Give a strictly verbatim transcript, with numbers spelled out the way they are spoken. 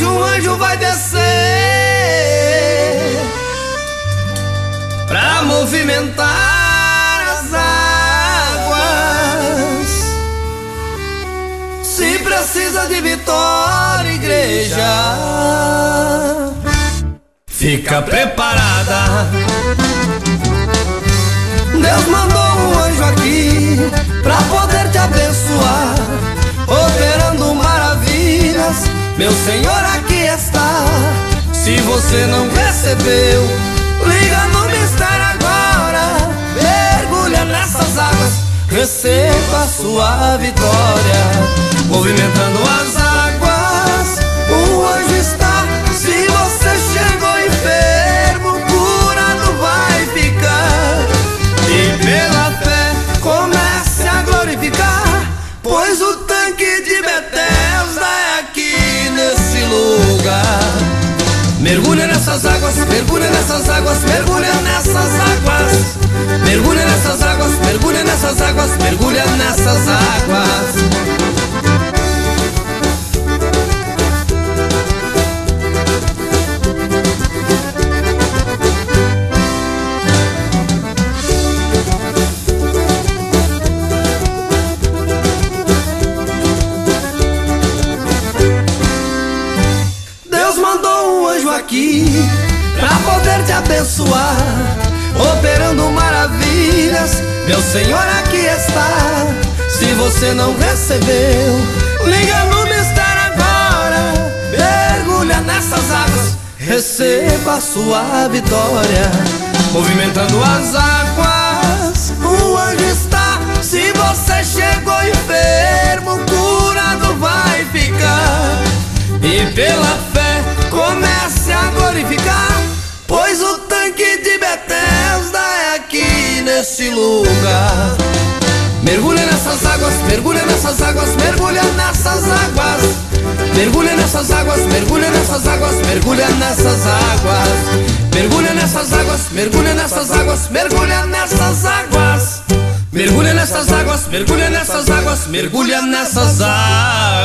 hoje um anjo vai descer pra movimentar as águas. Se precisa de vitória, igreja, fica preparada. Deus mandou um anjo aqui pra poder te abençoar, operando maravilhas. Meu Senhor aqui está. Se você não recebeu, liga no mistério agora. Mergulha nessas águas, receba a sua vitória. Movimentando as águas, o anjo está. Se você chegou enfermo, curado vai ficar. E pela fé comece a glorificar, pois o tanque de Betesda é aqui nesse lugar. Mergulha nessas águas, mergulha nessas águas, mergulha nessas águas. Mergulha nessas águas, mergulha nessas águas, mergulha nessas águas. Aqui pra poder te abençoar, operando maravilhas. Meu Senhor aqui está. Se você não recebeu, liga no mistério agora. Mergulha nessas águas, receba a sua vitória. Movimentando as águas, o anjo está. Se você chegou enfermo, curado vai ficar. E pela fé comece a glorificar, pois o tanque de Betesda é aqui nesse lugar. Mergulha nessas águas, mergulha nessas águas, mergulha nessas águas. Mergulha nessas águas, mergulha nessas águas, mergulha nessas águas. Mergulha nessas águas, mergulha nessas águas, mergulha nessas águas. Mergulha nessas águas, mergulha nessas águas, mergulha nessas águas.